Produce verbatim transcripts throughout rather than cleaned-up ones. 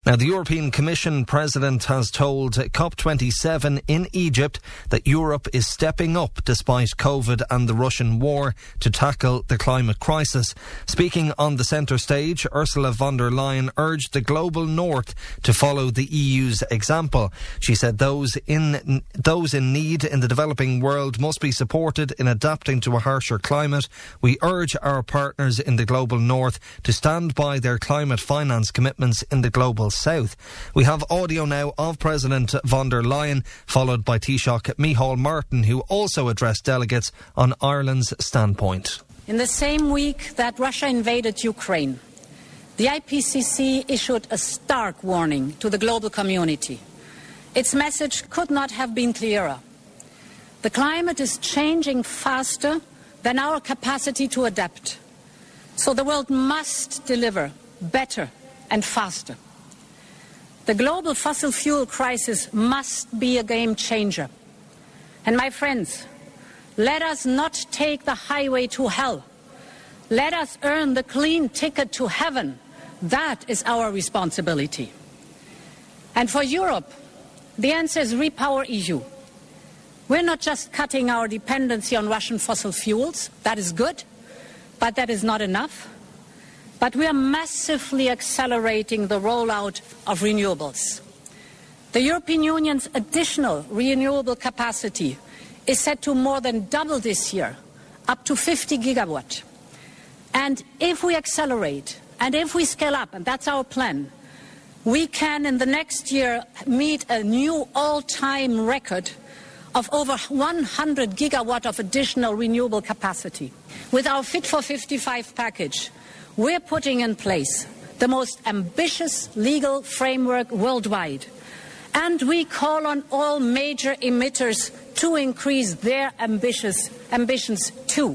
Now, the European Commission President has told COP twenty-seven in Egypt that Europe is stepping up despite COVID and the Russian war to tackle the climate crisis. Speaking on the centre stage, Ursula von der Leyen urged the global north to follow the E U's example. She said those in those in need in the developing world must be supported in adapting to a harsher climate. We urge our partners in the global north to stand by their climate finance commitments in the global south. We have audio now of President von der Leyen, followed by Taoiseach Micheál Martin, who also addressed delegates on Ireland's standpoint. In the same week that Russia invaded Ukraine, the I P C C issued a stark warning to the global community. Its message could not have been clearer. The climate is changing faster than our capacity to adapt. So the world must deliver better and faster. The global fossil fuel crisis must be a game changer. And my friends, let us not take the highway to hell. Let us earn the clean ticket to heaven. That is our responsibility. And for Europe, the answer is Repower E U. We're not just cutting our dependency on Russian fossil fuels. That is good, but that is not enough. But we are massively accelerating the rollout of renewables. The European Union's additional renewable capacity is set to more than double this year, up to fifty gigawatt. And if we accelerate and if we scale up, and that's our plan, we can in the next year meet a new all-time record of over one hundred gigawatt of additional renewable capacity. With our Fit for fifty-five package, we're putting in place the most ambitious legal framework worldwide. And we call on all major emitters to increase their ambitious ambitions too.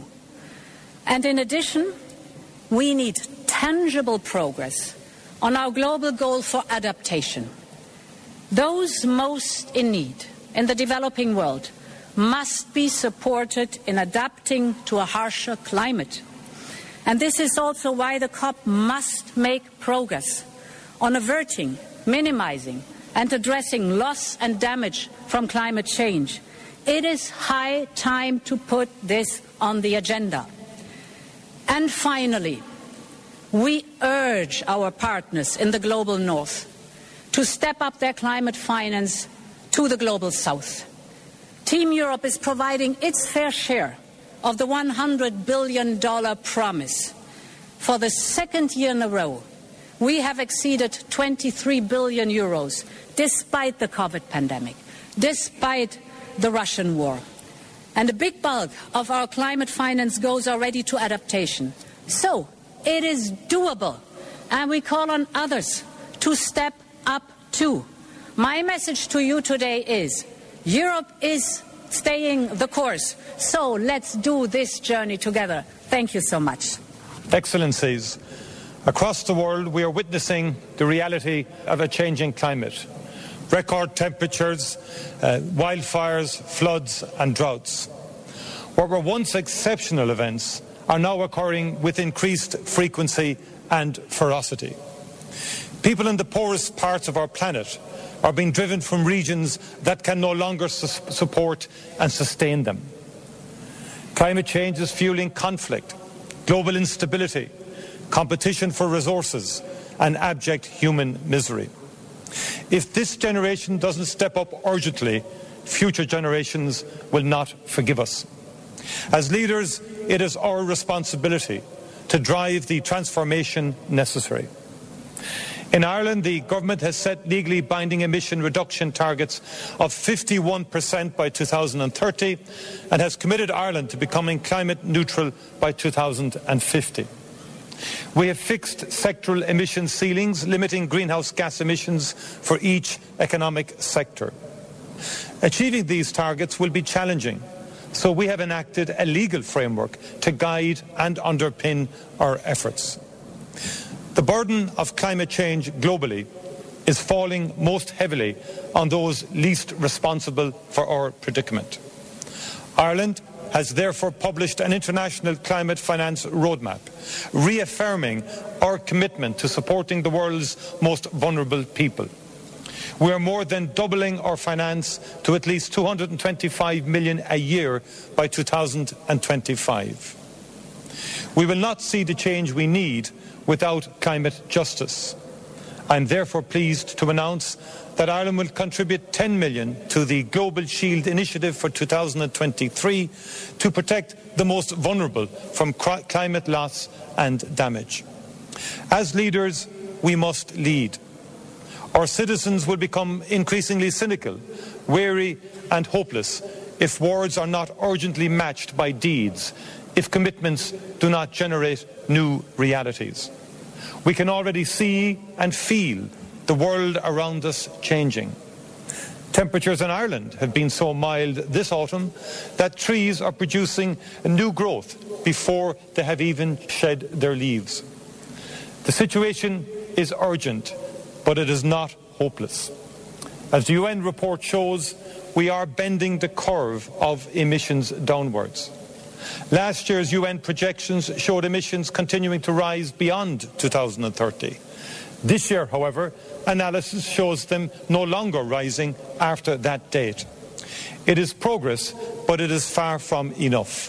And in addition, we need tangible progress on our global goal for adaptation. Those most in need in the developing world must be supported in adapting to a harsher climate. And this is also why the COP must make progress on averting, minimizing, and addressing loss and damage from climate change. It is high time to put this on the agenda. And finally, we urge our partners in the global north to step up their climate finance to the global south. Team Europe is providing its fair share of the one hundred billion dollars promise. For the second year in a row, we have exceeded twenty-three billion euros, despite the COVID pandemic, despite the Russian war. And a big bulk of our climate finance goes already to adaptation. So it is doable, and we call on others to step up too. My message to you today is Europe is staying the course. So let's do this journey together. Thank you so much. Excellencies, across the world we are witnessing the reality of a changing climate. Record temperatures, uh, wildfires, floods and droughts. What were once exceptional events are now occurring with increased frequency and ferocity. People in the poorest parts of our planet are being driven from regions that can no longer su- support and sustain them. Climate change is fueling conflict, global instability, competition for resources, and abject human misery. If this generation doesn't step up urgently, future generations will not forgive us. As leaders, it is our responsibility to drive the transformation necessary. In Ireland, the government has set legally binding emission reduction targets of fifty-one percent by two thousand thirty and has committed Ireland to becoming climate neutral by two thousand fifty. We have fixed sectoral emission ceilings, limiting greenhouse gas emissions for each economic sector. Achieving these targets will be challenging, so we have enacted a legal framework to guide and underpin our efforts. The burden of climate change globally is falling most heavily on those least responsible for our predicament. Ireland has therefore published an international climate finance roadmap, reaffirming our commitment to supporting the world's most vulnerable people. We are more than doubling our finance to at least two hundred twenty-five million dollars a year by two thousand twenty-five. We will not see the change we need without climate justice. I am therefore pleased to announce that Ireland will contribute ten million dollars to the Global Shield Initiative for two thousand twenty-three to protect the most vulnerable from climate loss and damage. As leaders, we must lead. Our citizens will become increasingly cynical, weary and hopeless if words are not urgently matched by deeds, if commitments do not generate new realities. We can already see and feel the world around us changing. Temperatures in Ireland have been so mild this autumn that trees are producing new growth before they have even shed their leaves. The situation is urgent, but it is not hopeless. As the U N report shows, we are bending the curve of emissions downwards. Last year's U N projections showed emissions continuing to rise beyond two thousand thirty. This year, however, analysis shows them no longer rising after that date. It is progress, but it is far from enough.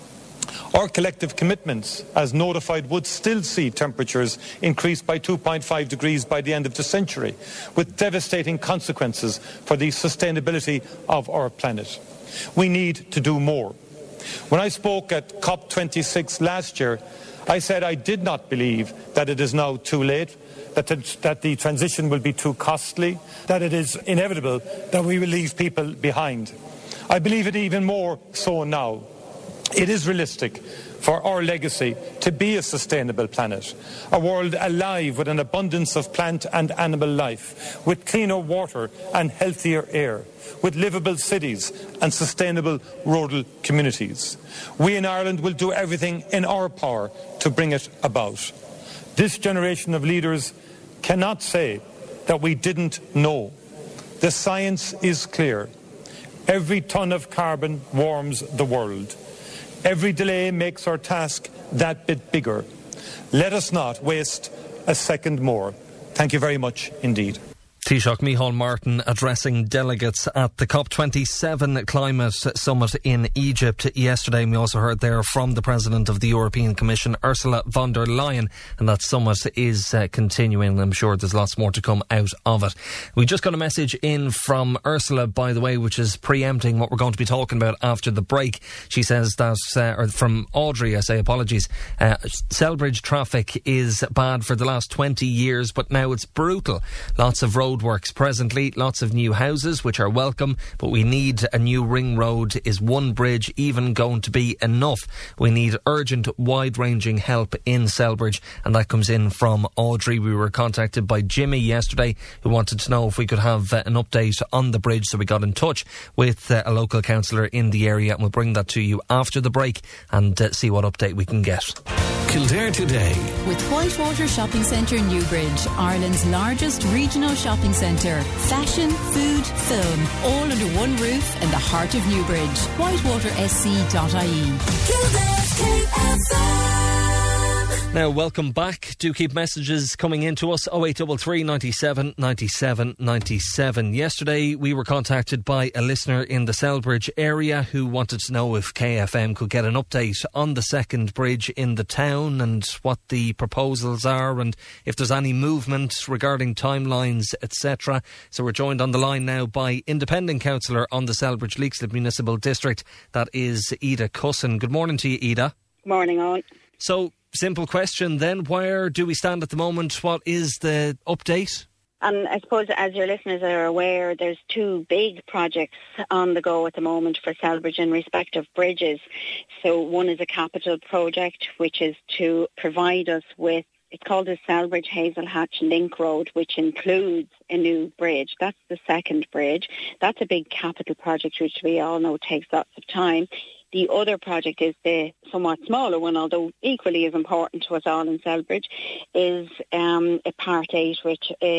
Our collective commitments, as notified, would still see temperatures increase by two point five degrees by the end of the century, with devastating consequences for the sustainability of our planet. We need to do more. When I spoke at COP twenty-six last year, I said I did not believe that it is now too late, that the, that the transition will be too costly, that it is inevitable that we will leave people behind. I believe it even more so now. It is realistic for our legacy to be a sustainable planet, a world alive with an abundance of plant and animal life, with cleaner water and healthier air, with livable cities and sustainable rural communities. We in Ireland will do everything in our power to bring it about. This generation of leaders cannot say that we didn't know. The science is clear. Every tonne of carbon warms the world. Every delay makes our task that bit bigger. Let us not waste a second more. Thank you very much indeed. Taoiseach Micheál Martin addressing delegates at the COP twenty-seven Climate Summit in Egypt yesterday. We also heard there from the President of the European Commission, Ursula von der Leyen, and that summit is uh, continuing. I'm sure there's lots more to come out of it. We just got a message in from Ursula, by the way, which is preempting what we're going to be talking about after the break. She says that, uh, or from Audrey, I say apologies, uh, Selbridge traffic is bad for the last twenty years, but now it's brutal. Lots of road works presently, lots of new houses which are welcome, but we need a new ring road. Is one bridge even going to be enough? We need urgent, wide-ranging help in Selbridge, and that comes in from Audrey. We were contacted by Jimmy yesterday, who wanted to know if we could have uh, an update on the bridge, so we got in touch with uh, a local councillor in the area, and we'll bring that to you after the break and uh, see what update we can get. Kildare Today with Whitewater Shopping Centre Newbridge, Ireland's largest regional shopping centre. Fashion, food, film, all under one roof in the heart of Newbridge. whitewater s c dot i e. Kildare's K F M. Now, welcome back. Do keep messages coming in to us. oh eight three three, ninety-seven, ninety-seven, ninety-seven. Yesterday, we were contacted by a listener in the Selbridge area who wanted to know if K F M could get an update on the second bridge in the town and what the proposals are and if there's any movement regarding timelines, et cetera. So we're joined on the line now by independent councillor on the Selbridge Leixlip Municipal District. That is Ida Cussin. Good morning to you, Ida. Morning, all. So, simple question then, where do we stand at the moment? What is the update? And I suppose, as your listeners are aware, there's two big projects on the go at the moment for Selbridge in respect of bridges. So one is a capital project, which is to provide us with, it's called the Selbridge Hazelhatch Link Road, which includes a new bridge. That's the second bridge. That's a big capital project, which we all know takes lots of time. The other project is the somewhat smaller one, although equally as important to us all in Selbridge, is um, a Part eight, which is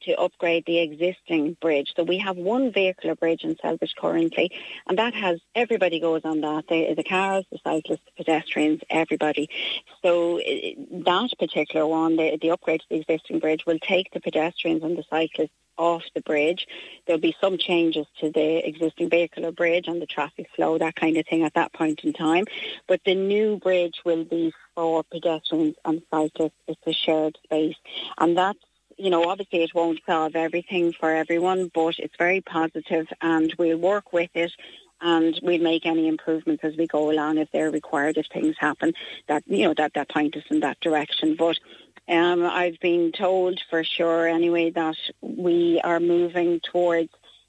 to upgrade the existing bridge. So we have one vehicular bridge in Selbridge currently, and that has, everybody goes on that. The, the cars, the cyclists, the pedestrians, everybody. So that particular one, the, the upgrade to the existing bridge, will take the pedestrians and the cyclists off the bridge. There'll be some changes to the existing vehicular bridge and the traffic flow, that kind of thing at that point in time. But the new bridge will be for pedestrians and cyclists. It's a shared space. And that's, you know, obviously it won't solve everything for everyone, but it's very positive, and we'll work with it, and we'll make any improvements as we go along if they're required, if things happen that, you know, that, that point us in that direction. But Um, I've been told for sure anyway that we are moving towards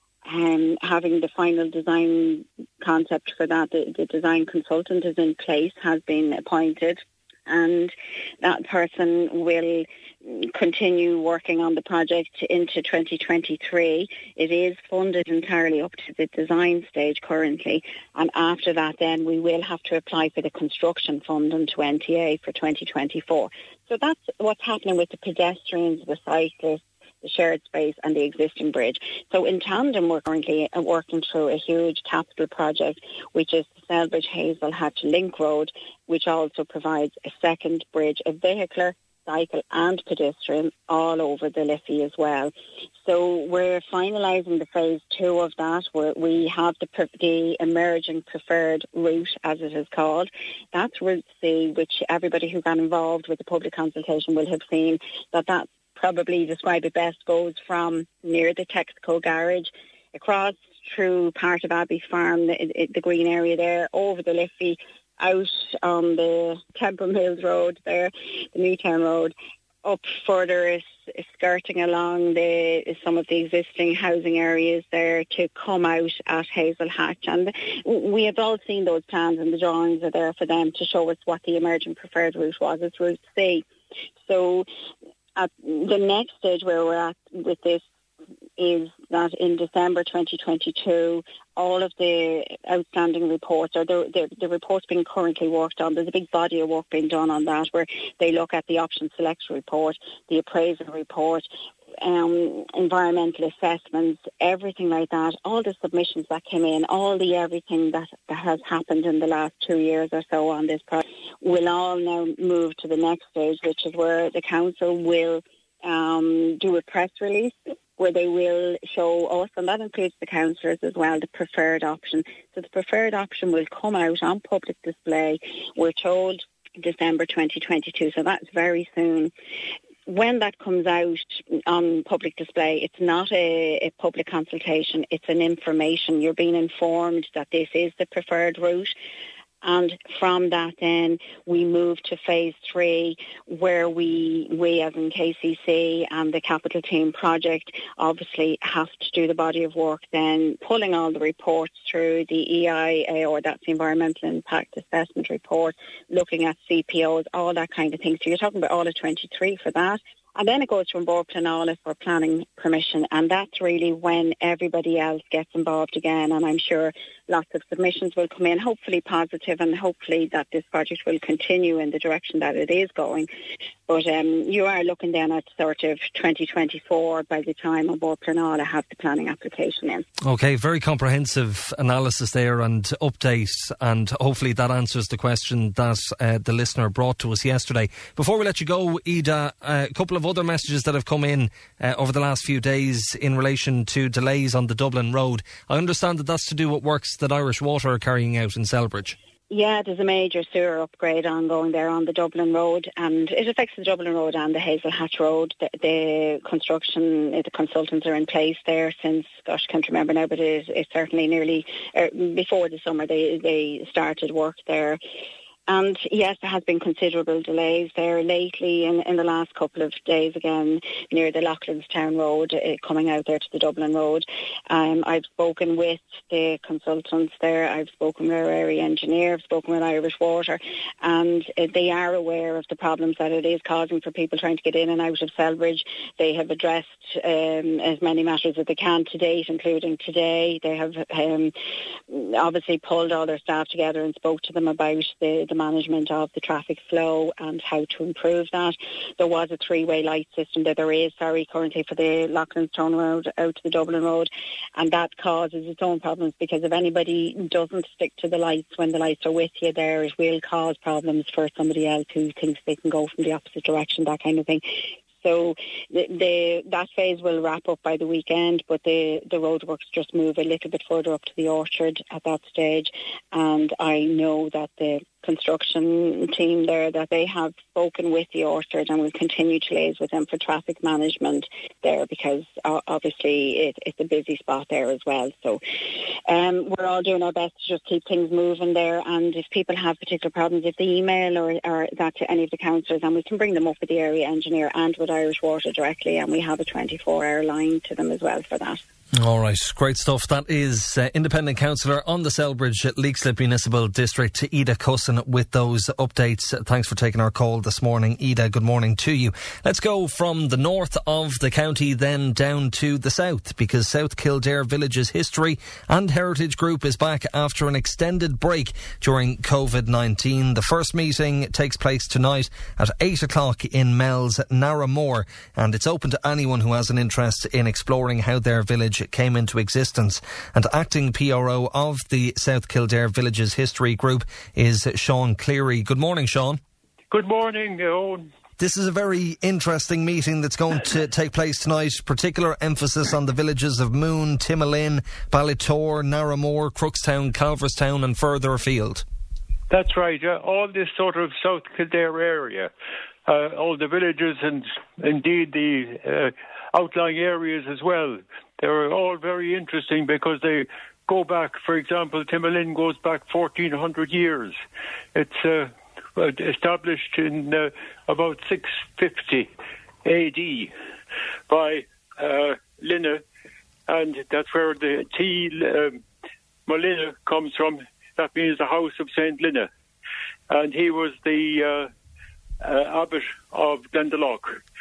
um, having the final design concept for that. The, the design consultant is in place, has been appointed, and that person will continue working on the project into twenty twenty-three. It is funded entirely up to the design stage currently, and after that then we will have to apply for the construction fund into N T A for twenty twenty-four. So that's what's happening with the pedestrians, the cyclists, the shared space and the existing bridge. So in tandem we're currently working through a huge capital project, which is the Selbridge Hazel Hatch Link Road, which also provides a second bridge, a vehicular, cycle and pedestrian all over the Liffey as well. So we're finalising the phase two of that, where we have the, the emerging preferred route, as it is called. That's Route C, which everybody who got involved with the public consultation will have seen that that probably describe it best goes from near the Texaco garage across through part of Abbey Farm, the, the green area there, over the Liffey, out on the Temple Mills Road there, the Newtown Road, up further, skirting along the some of the existing housing areas there to come out at Hazel Hatch. And we have all seen those plans, and the drawings are there for them to show us what the emerging preferred route was. It's Route C. So at the next stage where we're at with this is that in December twenty twenty-two, all of the outstanding reports, or the, the, the reports being currently worked on, there's a big body of work being done on that, where they look at the option selection report, the appraisal report, um, environmental assessments, everything like that, all the submissions that came in, all the everything that, that has happened in the last two years or so on this project, will all now move to the next stage, which is where the council will um, do a press release where they will show us, and that includes the councillors as well, the preferred option. So the preferred option will come out on public display. We're told December twenty twenty-two, so that's very soon. When that comes out on public display, it's not a, a public consultation, it's an information. You're being informed that this is the preferred route. And from that then we move to phase three, where we, we as in K C C and the Capital Team project obviously have to do the body of work then, pulling all the reports through the E I A, or that's the Environmental Impact Assessment Report, looking at C P Os, all that kind of thing. So you're talking about all of twenty-three for that. And then it goes from Bord Pleanála for planning permission, and that's really when everybody else gets involved again. And I'm sure lots of submissions will come in, hopefully positive, and hopefully that this project will continue in the direction that it is going. But um, you are looking then at sort of twenty twenty-four by the time Bord Pleanála have the planning application in. OK, very comprehensive analysis there and update, and hopefully that answers the question that uh, the listener brought to us yesterday. Before we let you go, Ida, uh, a couple of other messages that have come in uh, over the last few days in relation to delays on the Dublin Road. I understand that that's to do with works that Irish Water are carrying out in Selbridge. Yeah, there's a major sewer upgrade ongoing there on the Dublin Road, and it affects the Dublin Road and the Hazel Hatch Road. The, the construction, the consultants are in place there since, gosh, I can't remember now, but it, it's certainly nearly, uh, before the summer they, they started work there. And yes, there has been considerable delays there lately in, in the last couple of days again near the Loughlinstown Road, uh, coming out there to the Dublin Road. Um, I've spoken with the consultants there, I've spoken with our area engineer, I've spoken with Irish Water, and uh, they are aware of the problems that it is causing for people trying to get in and out of Selbridge. They have addressed um, as many matters as they can to date, including today. They have um, obviously pulled all their staff together and spoke to them about the, the the management of the traffic flow and how to improve that. There was a three-way light system that there is, sorry, currently for the Loughlinstown Road out to the Dublin Road, and that causes its own problems because if anybody doesn't stick to the lights when the lights are with you there, it will cause problems for somebody else who thinks they can go from the opposite direction, that kind of thing. So the, the that phase will wrap up by the weekend, but the, the roadworks just move a little bit further up to the orchard at that stage. And I know that the construction team there, that they have spoken with the orchard and will continue to liaise with them for traffic management there, because uh, obviously it, it's a busy spot there as well. So um, we're all doing our best to just keep things moving there, and if people have particular problems, if they email or, or that to any of the councillors, and we can bring them up with the area engineer and with Irish Water directly, and we have a twenty-four hour line to them as well for that. All right, great stuff. That is uh, Independent Councillor on the Selbridge at Leixlip Municipal District, Ida Cusson, with those updates. Thanks for taking our call this morning. Ida, good morning to you. Let's go from the north of the county then down to the south, because South Kildare Villages History and Heritage Group is back after an extended break during COVID nineteen. The first meeting takes place tonight at eight o'clock in Mel's Narramore, and it's open to anyone who has an interest in exploring how their village came into existence. And acting P R O of the South Kildare Villages History Group is Sean Cleary. Good morning, Sean. Good morning, Owen. This is a very interesting meeting that's going to take place tonight. Particular emphasis on the villages of Moon, Timolin, Ballitore, Narramore, Crookstown, Calverstown and further afield. That's right. Uh, all this sort of South Kildare area, uh, all the villages and indeed the uh, outlying areas as well. They're all very interesting because they go back, for example, Timolin goes back fourteen hundred years. It's uh, established in uh, about six fifty A D by uh, Linne, and that's where the T um, Molina comes from. That means the house of Saint Linne. And he was the uh, uh, abbot of Glendalough.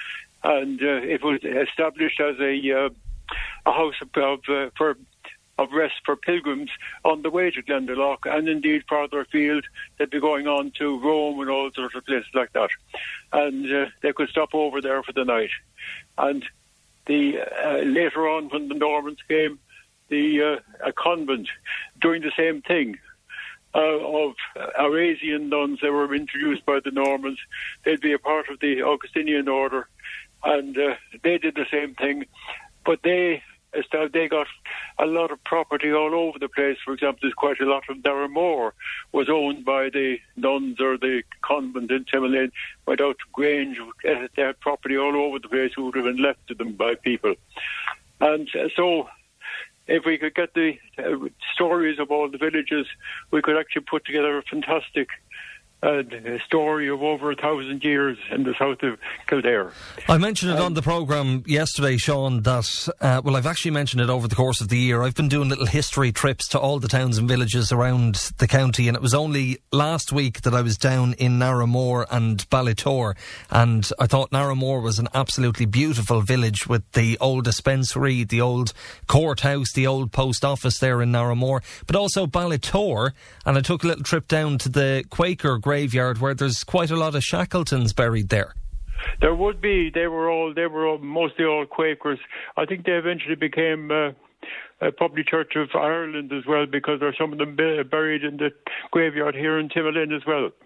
And uh, it was established as a... Uh, a house of, of, uh, for, of rest for pilgrims on the way to Glendalough, and indeed farther afield they'd be going on to Rome and all sorts of places like that. And uh, they could stop over there for the night. And the uh, later on, when the Normans came, the uh, a convent doing the same thing uh, of Arasian nuns. They were introduced by the Normans. They'd be a part of the Augustinian order, and uh, they did the same thing. But they they got a lot of property all over the place. For example, there's quite a lot of Narramore was owned by the nuns or the convent in Timolin. Went out to Grange, they had property all over the place who would have been left to them by people. And uh, so if we could get the uh, stories of all the villages, we could actually put together a fantastic Uh, a story of over a thousand years in the south of Kildare. I mentioned it um, on the programme yesterday, Sean, that, uh, well, I've actually mentioned it over the course of the year. I've been doing little history trips to all the towns and villages around the county, and it was only last week that I was down in Narramore and Ballitore, and I thought Narramore was an absolutely beautiful village with the old dispensary, the old courthouse, the old post office there in Narramore, but also Ballitore, and I took a little trip down to the Quaker graveyard where there's quite a lot of Shackletons buried there. There would be. They were all. They were all, mostly all Quakers. I think they eventually became uh, a Public Church of Ireland as well, because there are some of them buried in the graveyard here in Timolin as well.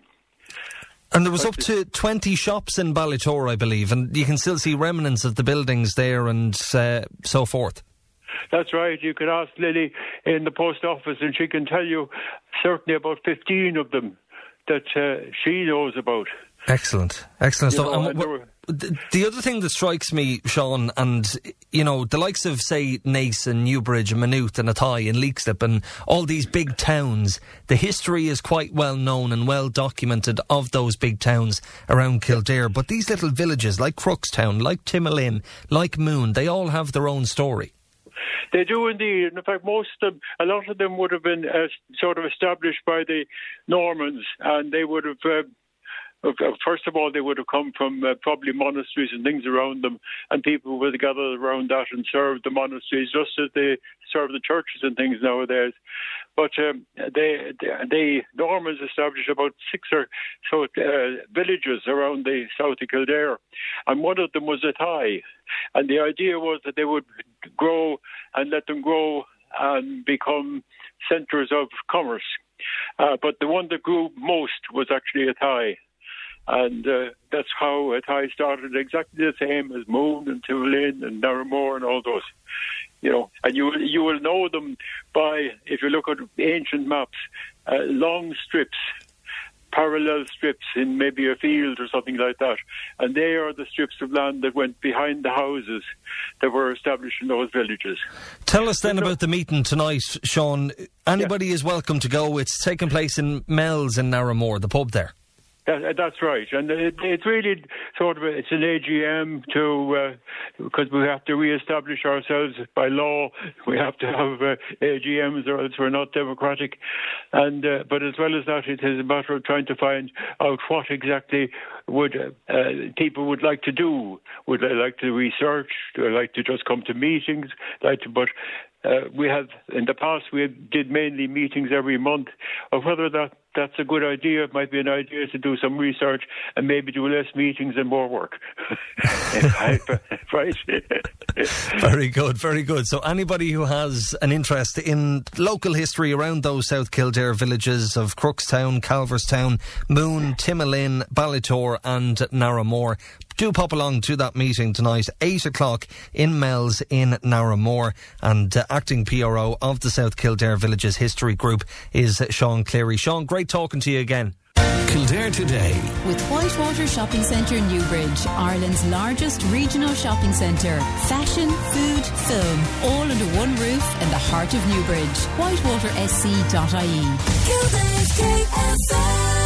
And there was up to twenty shops in Ballitore, I believe, and you can still see remnants of the buildings there and uh, so forth. That's right. You could ask Lily in the post office and she can tell you certainly about fifteen of them that uh, she knows about. Excellent, excellent stuff. Know, and what, the other thing that strikes me, Sean, and, you know, the likes of, say, Naas and Newbridge and Maynooth and Athy and Leixlip and all these big towns, the history is quite well known and well documented of those big towns around Kildare. But these little villages like Crookstown, like Timolin, like Moon, they all have their own story. They do indeed. In fact, most of them, a lot of them would have been uh, sort of established by the Normans, and they would have uh, first of all, they would have come from uh, probably monasteries and things around them, and people would have gathered around that and served the monasteries just as they serve the churches and things nowadays. But um, they, they, the Normans established about six or so uh, villages around the south of Kildare, and one of them was Athy. And the idea was that they would grow and let them grow and become centres of commerce. Uh, but the one that grew most was actually Athy. And uh, that's how Athy started, exactly the same as Moon and Tullin and Narramore and all those. You know, and you you will know them by, if you look at ancient maps, uh, long strips, parallel strips in maybe a field or something like that. And they are the strips of land that went behind the houses that were established in those villages. Tell us then so, about the meeting tonight, Sean. Anybody yeah. is welcome to go. It's taking place in Mells in Narramore, the pub there. That, that's right, and it, it's really sort of a, it's an A G M to because uh, we have to re-establish ourselves by law. We have to have uh, A G Ms, or else we're not democratic. And uh, but as well as that, it is a matter of trying to find out what exactly would uh, uh, people would like to do. Would they like to research? Do they like to just come to meetings? Like to, but. Uh, we have, in the past, we did mainly meetings every month. Of whether that, that's a good idea, it might be an idea to do some research and maybe do less meetings and more work. Right? Very good, very good. So anybody who has an interest in local history around those South Kildare villages of Crookstown, Calverstown, Moon, Timolin, Ballitore and Narramore, do pop along to that meeting tonight, eight o'clock in Mells in Narramore. And uh, acting P R O of the South Kildare Villages History Group is Sean Cleary. Sean, great talking to you again. Kildare Today. With Whitewater Shopping Centre Newbridge, Ireland's largest regional shopping centre. Fashion, food, film, all under one roof in the heart of Newbridge. whitewater s c dot i e. Kildare's K F M.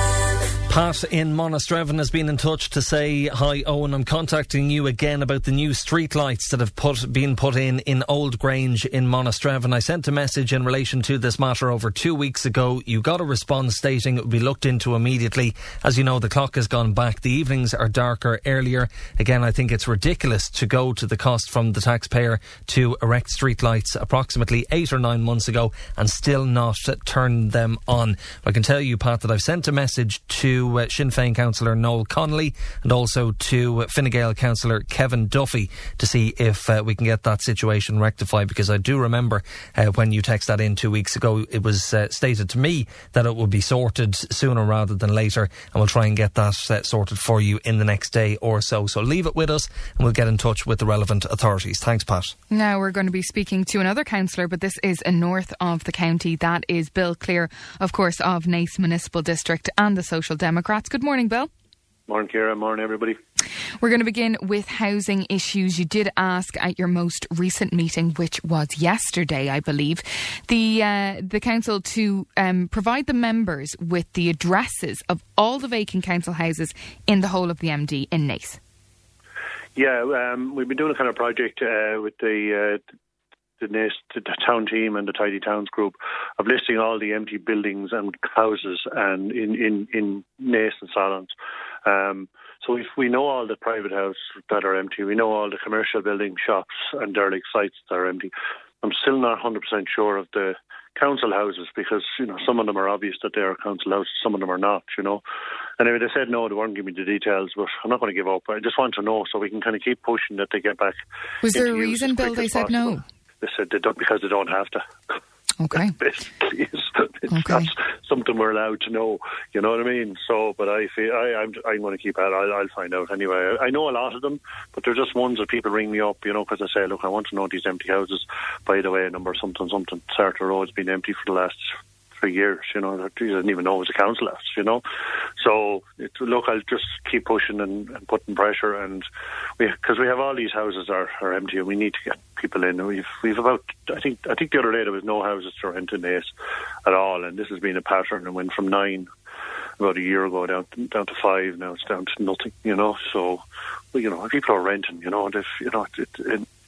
Pat in Monastrevin has been in touch to say, hi Owen, I'm contacting you again about the new street lights that have put, been put in in Old Grange in Monastrevin. I sent a message in relation to this matter over two weeks ago. You got a response stating it would be looked into immediately. As you know, the clock has gone back. The evenings are darker earlier. Again, I think it's ridiculous to go to the cost from the taxpayer to erect street lights approximately eight or nine months ago and still not turn them on. I can tell you, Pat, that I've sent a message to Uh, Sinn Féin councillor Noel Connolly and also to uh, Fine Gael councillor Kevin Duffy to see if uh, we can get that situation rectified, because I do remember uh, when you texted that in two weeks ago, it was uh, stated to me that it would be sorted sooner rather than later, and we'll try and get that uh, sorted for you in the next day or so. So leave it with us and we'll get in touch with the relevant authorities. Thanks, Pat. Now we're going to be speaking to another councillor, but this is in north of the county. That is Bill Clear, of course, of Naas Municipal District and the Social Democrats. Good morning, Bill. Morning, Ciara. Morning, everybody. We're going to begin with housing issues. You did ask at your most recent meeting, which was yesterday, I believe, the uh, the council to um, provide the members with the addresses of all the vacant council houses in the whole of the M D in Naas. Yeah, um, we've been doing a kind of project uh, with the... Uh, The, Naas, the town team and the Tidy Towns group of listing all the empty buildings and houses and in, in, in Naas and Solent. Um, so if we know all the private houses that are empty, we know all the commercial building, shops and derelict sites that are empty. I'm still not one hundred percent sure of the council houses, because, you know, some of them are obvious that they are council houses, some of them are not, you know. And anyway, they said no, they weren't giving me the details, but I'm not going to give up. I just want to know so we can kind of keep pushing that they get back. Was there a reason, Bill, they said no? They said they don't, because they don't have to. Okay. Basically, it's, it's okay. not something we're allowed to know. You know what I mean? So, but I feel I, I'm I'm going to keep at it. I'll, I'll find out anyway. I, I know a lot of them, but they're just ones that people ring me up, you know, because I say, look, I want to know these empty houses. By the way, number something something. Sartor Road's been empty for the last three years. You know, I didn't even know it was a council house. You know, so it, look, I'll just keep pushing and, and putting pressure, and we because we have all these houses are, are empty, and we need to get people in. We've we've about I think I think the other day there was no houses to rent in Naas at all, and this has been a pattern. And went from nine about a year ago down to, down to five. Now it's down to nothing. You know, so well, you know, people are renting. You know, and if you know, it, it,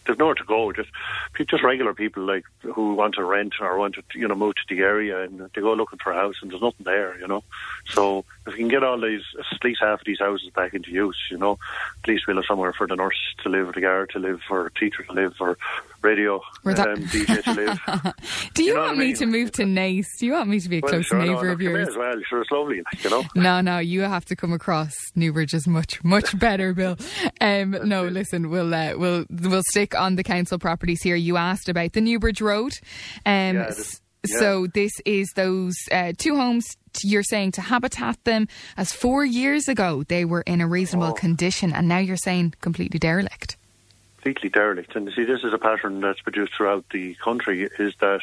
there's nowhere to go. Just just regular people like who want to rent or want to, you know, move to the area, and they go looking for a house and there's nothing there, you know. So if we can get all these, at least half of these houses back into use, you know, at least we'll have somewhere for the nurse to live, the guard to live, for a teacher to live, for radio um, D J to live. Do you, you know want I me mean? to move to Naas? Do you want me to be a well, close sure, neighbour no, of no, yours? as well, sure, it's lovely, like, you know. No, no, you have to come across. Newbridge is much, much better, Bill. Um, no, listen, we'll uh, we'll we'll stick on the council properties here. You asked about the Newbridge Road. Um, yeah, this, yeah. So this is those uh, two homes. You're saying to habitat them, as four years ago they were in a reasonable oh. condition, and now you're saying completely derelict. Completely derelict. And you see, this is a pattern that's produced throughout the country, is that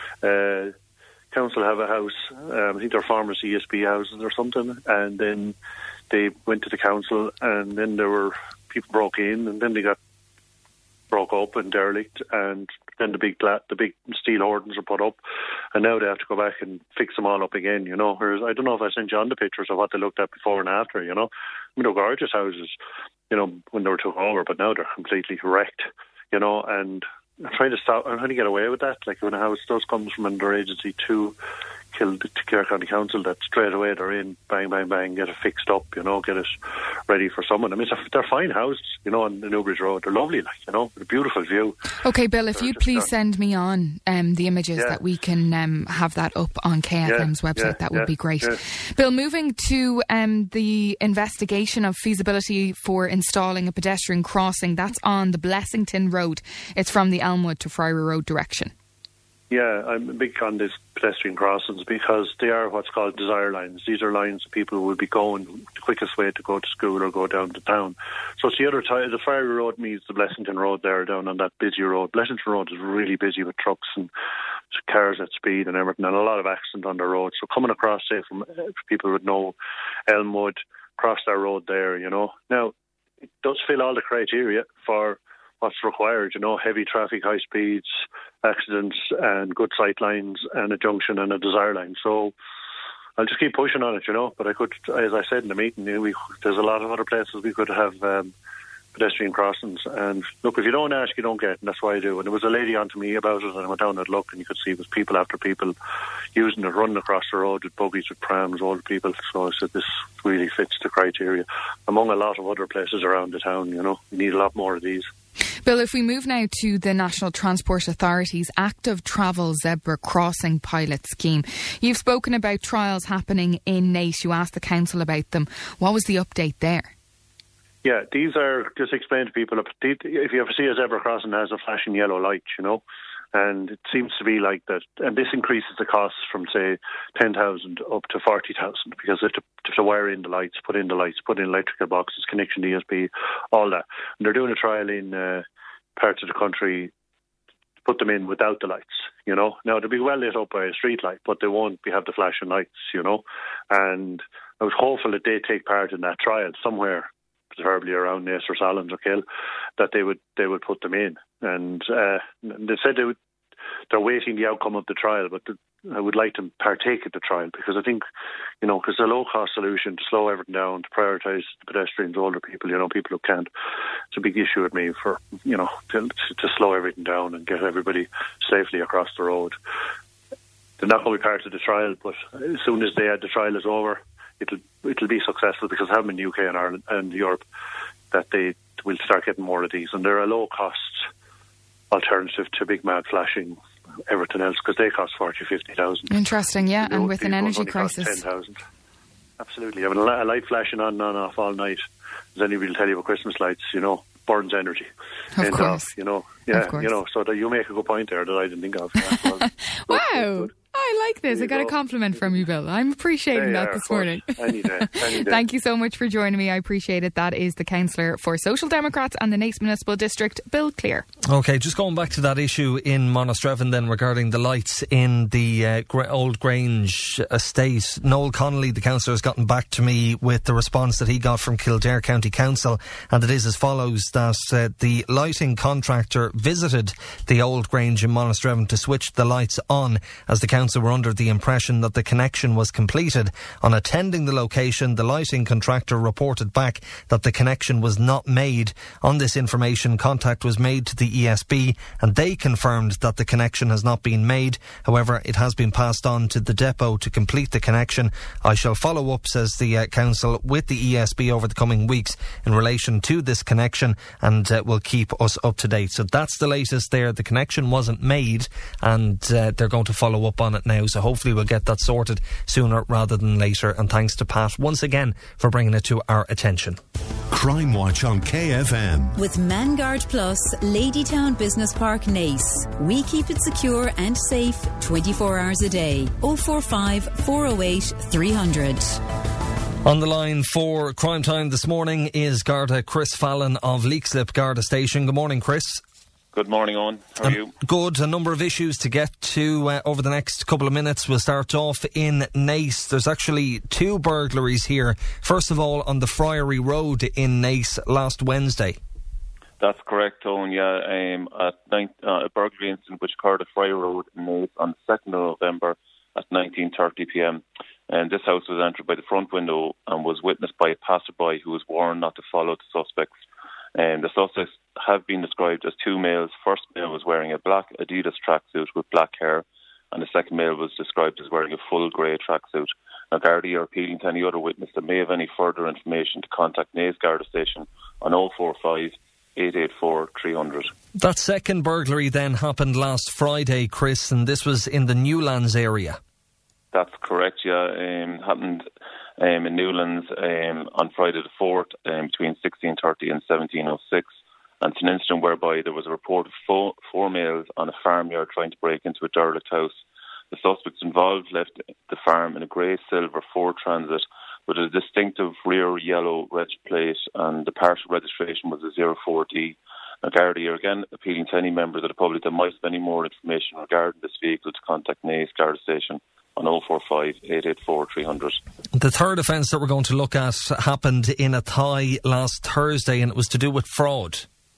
uh, council have a house, um, I think they're former C S B houses or something, and then they went to the council, and then there were people broke in, and then they got broke up and derelict, and then the big gla- the big steel hoardings are put up, and now they have to go back and fix them all up again, you know. Whereas I don't know if I sent you on the pictures of what they looked at before and after, you know. I mean, they're gorgeous houses, you know, when they were took over, but now they're completely wrecked, you know. And I'm trying to stop, I'm trying to get away with that. Like when a house does comes from under agency to kill to Clare County Council, that straight away they're in, bang, bang, bang, get it fixed up, you know, get it ready for someone. I mean, it's a, they're fine houses, you know, on the Newbridge Road. They're lovely, like, you know, with a beautiful view. Okay, Bill, if They're you'd just please done. send me on um, the images Yeah. that we can um, have that up on K F M's Yeah, website, yeah, that would yeah, be great. yeah. Bill, moving to um, the investigation of feasibility for installing a pedestrian crossing, that's on the Blessington Road. It's from the Elmwood to Friary Road direction. Yeah, I'm big on these pedestrian crossings because they are what's called desire lines. These are lines that people will be going the quickest way to go to school or go down to town. So it's the other side, the Friary Road meets the Blessington Road there down on that busy road. Blessington Road is really busy with trucks and cars at speed and everything, and a lot of accident on the road. So coming across, say, from uh, people would know Elmwood, cross that road there, you know. Now, it does fill all the criteria for what's required, you know, heavy traffic, high speeds, accidents and good sight lines and a junction and a desire line. So I'll just keep pushing on it, you know, but I could, as I said in the meeting, you know, we, there's a lot of other places we could have um, pedestrian crossings, and look, if you don't ask, you don't get, and that's why I do. And there was a lady on to me about it, and I went down and had a look, and you could see it was people after people using it, running across the road with buggies, with prams, old people. So I said, this really fits the criteria among a lot of other places around the town, you know. We need a lot more of these. Bill, if we move now to the National Transport Authority's Active Travel Zebra Crossing pilot scheme. You've spoken about trials happening in Naas. You asked the council about them. What was the update there? Yeah, these are, just explain to people, if you ever see a zebra crossing, it has a flashing yellow light, you know, and it seems to be like that. And this increases the costs from, say, ten thousand up to forty thousand, because they have to, they have to wire in the lights, put in the lights, put in electrical boxes, connection D S P, all that. And they're doing a trial in uh, parts of the country to put them in without the lights, you know. Now, they'll be well lit up by a street light, but they won't be, have the flashing lights, you know. And I was hopeful that they'd take part in that trial somewhere, preferably around Naas or Sallins or Kill, that they would they would put them in. And uh, they said they would, they're waiting the outcome of the trial, but the, I would like to partake in the trial, because I think, you know, because it's a low-cost solution to slow everything down, to prioritise the pedestrians, older people, you know, people who can't. It's a big issue with me for, you know, to, to slow everything down and get everybody safely across the road. They're not going to be part of the trial, but as soon as they, the trial is over, it'll it'll be successful, because I have them in the U K and Ireland and Europe, that they will start getting more of these, and they're a low cost alternative to big mad flashing everything else, because they cost forty, fifty thousand. Interesting, yeah, you know, and with an energy crisis, ten thousand. Absolutely, having a light flashing on and on off all night, as anybody will tell you about Christmas lights, you know, burns energy. Of End course, off, you know, yeah, of course. you know. So that you make a good point there that I didn't think of. Yeah, well, good, wow. good, good. I like this. I got go. a compliment from you, Bill. I'm appreciating Yeah, that this of course. morning. Any day, any day. Thank you so much for joining me. I appreciate it. That is the Councillor for Social Democrats and the Naas Municipal District, Bill Clear. OK, just going back to that issue in Monasterevin then regarding the lights in the uh, Gra- Old Grange estate. Noel Connolly, the councillor, has gotten back to me with the response that he got from Kildare County Council, and it is as follows, that uh, the lighting contractor visited the Old Grange in Monasterevin to switch the lights on as the council Council were under the impression that the connection was completed. On attending the location, the lighting contractor reported back that the connection was not made. On this information, contact was made to the E S B and they confirmed that the connection has not been made. However, it has been passed on to the depot to complete the connection. I shall follow up, says the uh, Council, with the E S B over the coming weeks in relation to this connection, and uh, will keep us up to date. So that's the latest there. The connection wasn't made and uh, they're going to follow up on it now. So hopefully we'll get that sorted sooner rather than later. And thanks to Pat once again for bringing it to our attention. Crime Watch on K F M. With Manguard Plus, Ladytown Business Park, Naas. We keep it secure and safe twenty-four hours a day. oh four five, four oh eight, three hundred. On the line for Crime Time this morning is Garda Chris Fallon of Leixlip Garda Station. Good morning, Chris. Good morning, Owen. How are um, you? Good. A number of issues to get to uh, over the next couple of minutes. We'll start off in Naas. There's actually two burglaries here. First of all, on the Friary Road in Naas last Wednesday. That's correct, Owen. Yeah, um, at nine, uh, a burglary incident which occurred at Friary Road in Naas on the second of November at nineteen thirty p m. And this house was entered by the front window and was witnessed by a passerby who was warned not to follow the suspects. And the suspects have been described as two males. First male was wearing a black Adidas tracksuit with black hair, and the second male was described as wearing a full grey tracksuit. Now, Gardaí are appealing to any other witness that may have any further information to contact Naas Garda Station on oh four five, eight eight four, three hundred. That second burglary then happened last Friday, Chris, and this was in the Newlands area. That's correct, yeah. Um, happened um, in Newlands um, on Friday the fourth um, between sixteen thirty and seventeen oh six. And it's an incident whereby there was a report of four, four males on a farmyard trying to break into a derelict house. The suspects involved left the farm in a grey-silver Ford Transit with a distinctive rear yellow reg plate, and the partial registration was a zero four D. Now, Gardaí are again appealing to any members of the public that might have any more information regarding this vehicle to contact Naas Garda Station on oh four five, eight eight four, three hundred. The third offence that we're going to look at happened in Athy last Thursday, and it was to do with fraud.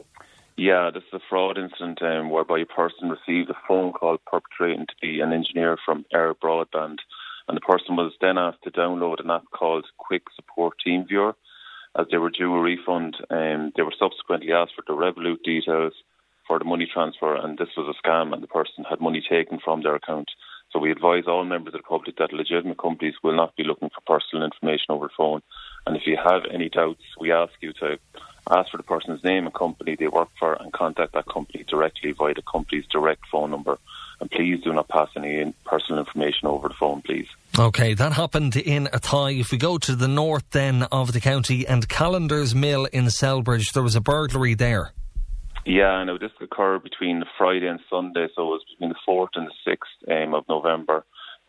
Yeah, this is a fraud incident um, whereby a person received a phone call perpetrating to be an engineer from Air Broadband, and the person was then asked to download an app called Quick Support Team Viewer. As they were due a refund, um, they were subsequently asked for the Revolut details for the money transfer, and this was a scam, and the person had money taken from their account. So we advise all members of the public that legitimate companies will not be looking for personal information over the phone. And if you have any doubts, we ask you to ask for the person's name and company they work for and contact that company directly via the company's direct phone number. And please do not pass any personal information over the phone, please. OK, that happened in Athy. If we go to the north then of the county and Callender's Mill in Selbridge, there was a burglary there. Yeah, now this occurred between the Friday and Sunday, so it was between the fourth and the sixth um, of November.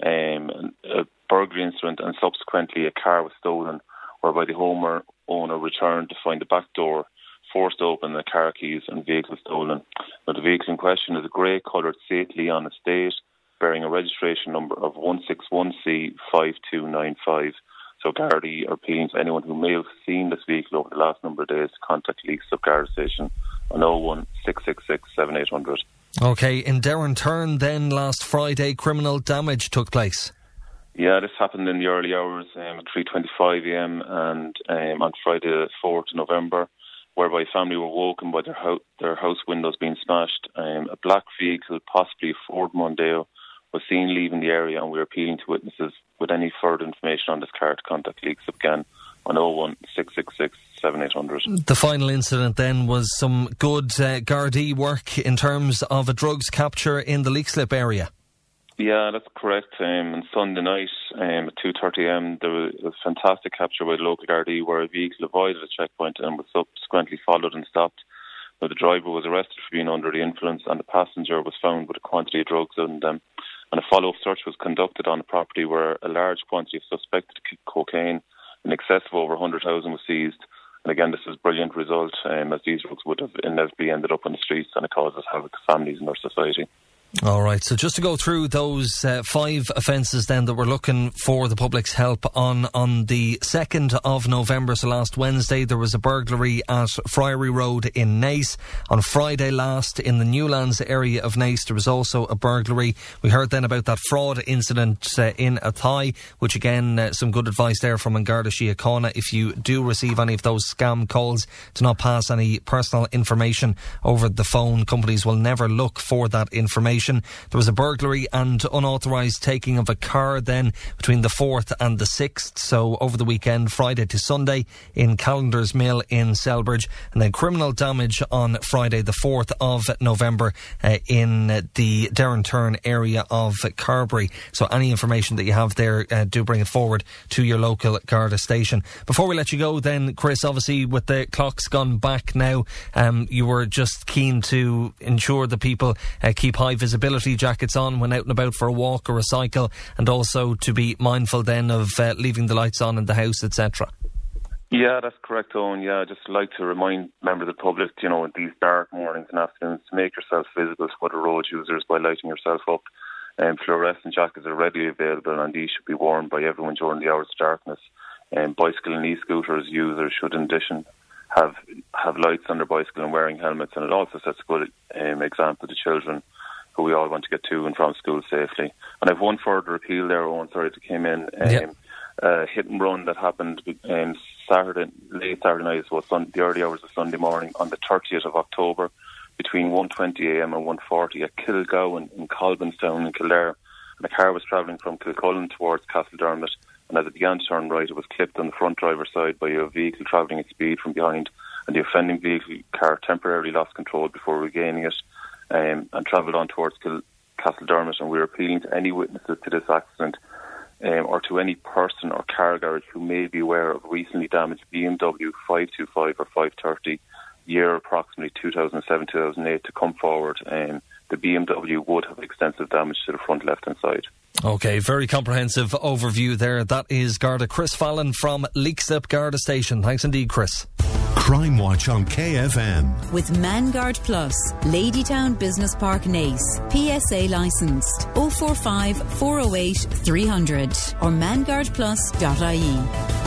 Um, a burglary incident, and subsequently a car was stolen, whereby the home owner returned to find the back door forced open, the car keys and vehicle stolen. Now, the vehicle in question is a grey coloured Saint Leon estate bearing a registration number of one six one C five two nine five. So Gardaí are appealing to anyone who may have seen this vehicle over the last number of days to contact Leixlip Garda Station on oh one, six six six, seven eight hundred. OK, in Down Turn then last Friday, criminal damage took place. Yeah, this happened in the early hours um, at three twenty-five a m and um, on Friday the fourth of November, whereby a family were woken by their, ho- their house windows being smashed. Um, a black vehicle, possibly a Ford Mondeo, was seen leaving the area, and we are appealing to witnesses with any further information on this car to contact Leixlip again on oh one, six six six, seven eight hundred. The final incident then was some good uh, Gardaí work in terms of a drugs capture in the Leixlip area. Yeah, that's correct. Um, on Sunday night um, at two thirty a m there was a fantastic capture by the local Gardaí where a vehicle avoided a checkpoint and was subsequently followed and stopped. Now, the driver was arrested for being under the influence, and the passenger was found with a quantity of drugs on them. And a follow-up search was conducted on the property where a large quantity of suspected cocaine in excess of over one hundred thousand was seized. And again, this is a brilliant result, um, as these drugs would have inevitably ended up on the streets, and it causes havoc to families in our society. All right, so just to go through those uh, five offences then that we're looking for the public's help on, on the second of November, so last Wednesday, there was a burglary at Friary Road in Naas. On Friday last, in the Newlands area of Naas, there was also a burglary. We heard then about that fraud incident uh, in Athy, which again, uh, some good advice there from An Garda Síochána. If you do receive any of those scam calls, to not pass any personal information over the phone. Companies will never look for that information. There was a burglary and unauthorised taking of a car then between the fourth and the sixth, so over the weekend, Friday to Sunday, in Callender's Mill in Selbridge, and then criminal damage on Friday the fourth of November uh, in uh, the Derrenturn area of Carbery. So any information that you have there, uh, do bring it forward to your local Garda station. Before we let you go then, Chris, obviously with the clocks gone back now, um, you were just keen to ensure that people uh, keep high visibility jackets on when out and about for a walk or a cycle, and also to be mindful then of uh, leaving the lights on in the house, et cetera. Yeah, that's correct, Owen. Yeah, I'd just like to remind members of the public, you know, in these dark mornings and afternoons, to make yourself visible to other road users by lighting yourself up. Um, fluorescent jackets are readily available, and these should be worn by everyone during the hours of darkness. Um, bicycle and e-scooters users should, in addition, have have lights on their bicycle and wearing helmets, and it also sets a good um, example to children who we all want to get to and from school safely. And I've one further appeal there, Owen, sorry, that came in. Um, yep. uh, hit and run that happened um, Saturday, late Saturday night, so sun, the early hours of Sunday morning, on the thirtieth of October, between one twenty a m and one forty at Kilgowan in Colbinstown in Kildare. And the car was travelling from Kilcullen towards Castledermot, and as it began to turn right, it was clipped on the front driver's side by a vehicle travelling at speed from behind, and the offending vehicle car temporarily lost control before regaining it. Um, and travelled on towards Kil- Castledermot, and we're appealing to any witnesses to this accident um, or to any person or car garage who may be aware of recently damaged B M W five twenty-five or five thirty, year approximately two thousand seven to two thousand eight, to come forward. Um, the B M W would have extensive damage to the front left-hand side. OK, very comprehensive overview there. That is Garda Chris Fallon from Leixlip Garda Station. Thanks indeed, Chris. Crime Watch on K F M. With Manguard Plus, Ladytown Business Park, Naas. P S A licensed. oh four five, four oh eight, three hundred or manguard plus dot I E.